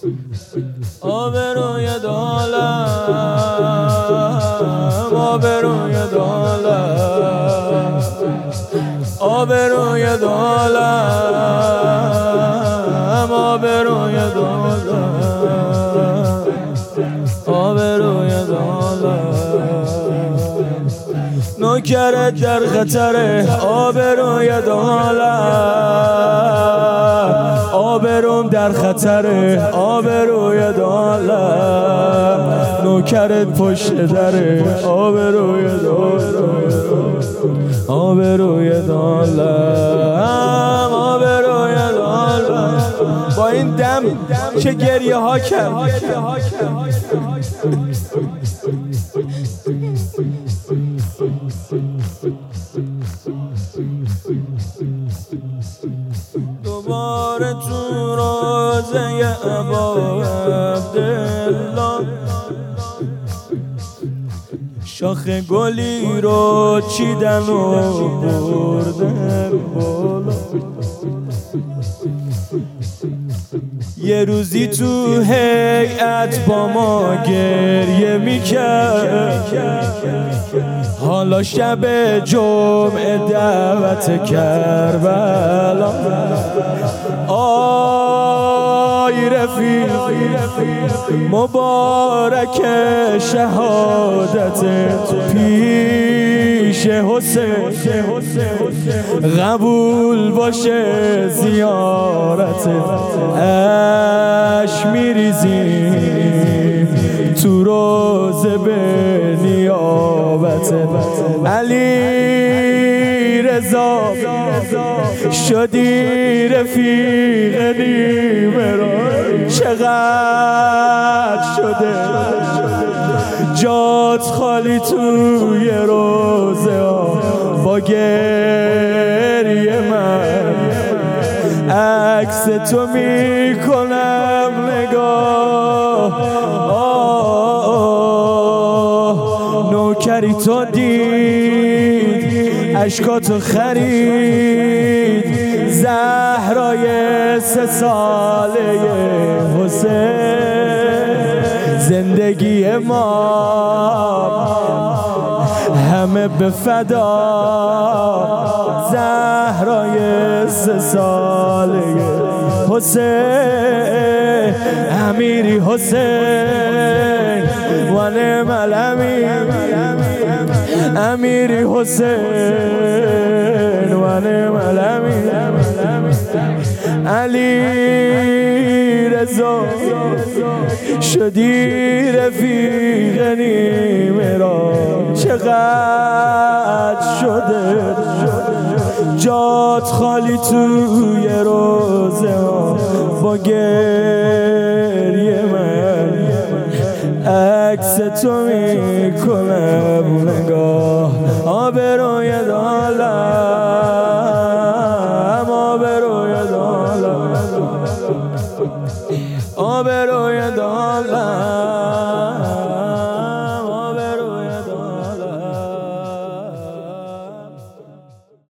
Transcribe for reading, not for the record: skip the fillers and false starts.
آبروی دالم، آبروی دالم، آبروی دالم، آبروی دالم، آبروی دالم. نوکرت در خطره، آبروی دالم، آبروم در خطره، آبروی دالم. نوکرت پشت دره، آبروی دالم، آبروی دالم، آبروی دالم. با این دم چه گریه ها کرد. دوباره تو روزه ابا عبدالله شاخ گلی رو چیدن و بردن بالا. یه روزی تو هیئت با ما گریه میکرد، حالا شب جمعه دعوت کربلا. آی رفیق مبارک شهادت پیش حسین، قبول باشه زیارت. اش میریزیم تو روزه به نیابت علی رضا. شدی رفیق نیمه را، چقدر شده جات خالی توی روزه ها. با گریه من عکس تو میکنم نگاه. نوکری تو دید، اشکاتو خرید، زهرای 3 ساله حسین. زندگی ما همه به فدا، زهرای 3 ساله حسین. امیری حسین و نعم الامیر، امیری حسین و نعم الامیر. علی رضا شدی رفیق نیمه را، چقدر شده جات خالی توی روزه ها. با گریه من عکس تو میکنم نگاه. آبروی دالم، آبروی دالم، آبروی دالم.